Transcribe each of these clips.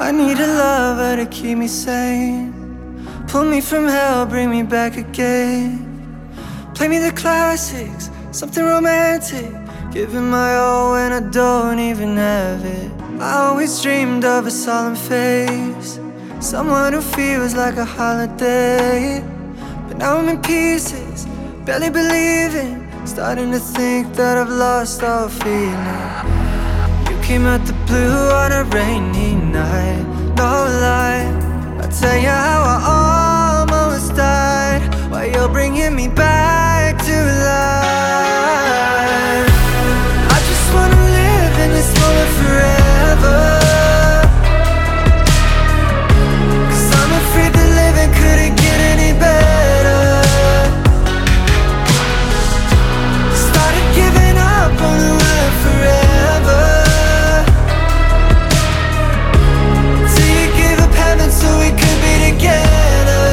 I need a lover to keep me sane. Pull me from hell, bring me back again. Play me the classics, something romantic. Giving my all when I don't even have it. I always dreamed of a solemn face, someone who feels like a holiday. But now I'm in pieces, barely believing, starting to think that I've lost all feeling. You came out the blue on a rainy night, no lie. I'll tell you how I almost died, while you're bringing me back to life. I just wanna live in this moment forever, 'cause I'm afraid that living couldn't get any better. Started giving up on the word forever, till you gave up heaven so we could be together.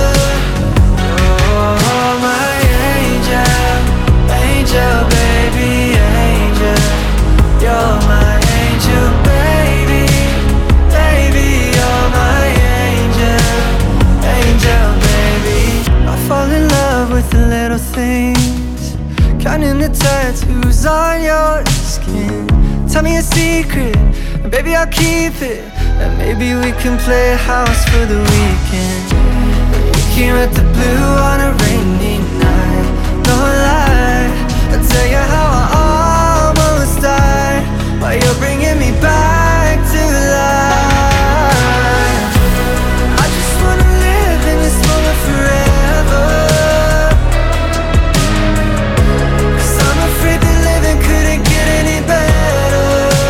Oh, my angel, angel, baby, angel. You're my angel, baby, baby. You're my angel, angel, baby. I fall in love with the little things, counting the tattoos on your skin. Tell me a secret, and baby I'll keep it. And maybe we can play house for the weekend. We came at the blue on a rainy night, no lie. I'll tell you how I almost died, while you're bringing me back to life. I just wanna live in this moment forever, 'cause I'm afraid that living couldn't get any better.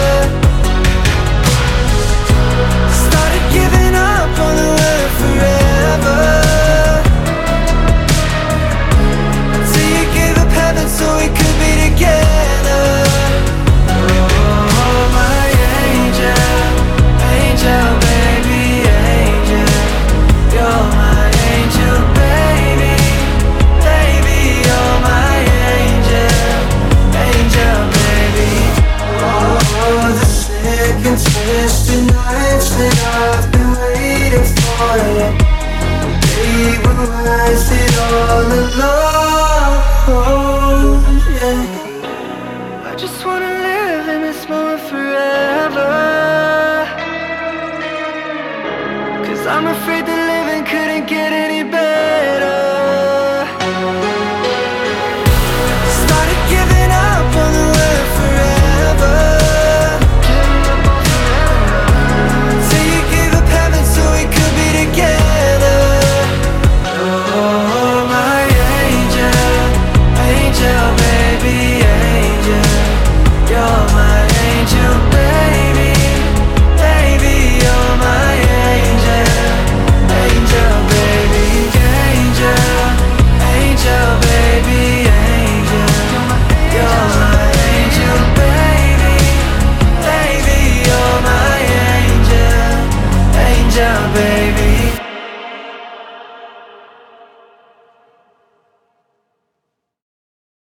Started giving up on the word forever, till you gave up heaven so we could be together. Oh, my angel, angel, baby, angel. You're my angel, baby, baby. You're my angel, angel, baby. Oh, the sick and twisted nights that I've been waiting for you, they were worth it all alone.